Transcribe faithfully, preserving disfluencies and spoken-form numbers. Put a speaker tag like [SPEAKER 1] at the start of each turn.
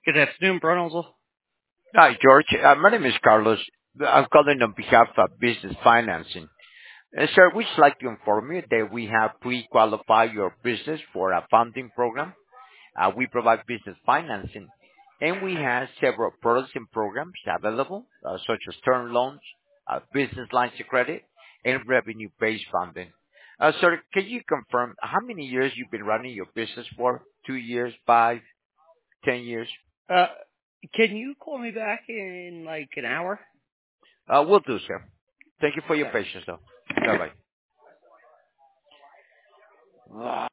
[SPEAKER 1] Good afternoon, Brunel.
[SPEAKER 2] Hi, George. Uh, My name is Carlos. I'm calling on behalf of Business Financing. Uh, Sir, we'd like to inform you that we have pre-qualified your business for a funding program. Uh, We provide business financing, and we have several products and programs available, uh, such as term loans, uh, business lines of credit, and revenue-based funding. Uh, Sir, can you confirm how many years you've been running your business for? Two years, five, ten years?
[SPEAKER 1] Uh, can you call me back in like an hour?
[SPEAKER 2] Uh, Will do, sir. Thank you for your
[SPEAKER 1] Okay.
[SPEAKER 2] patience, though. Bye-bye.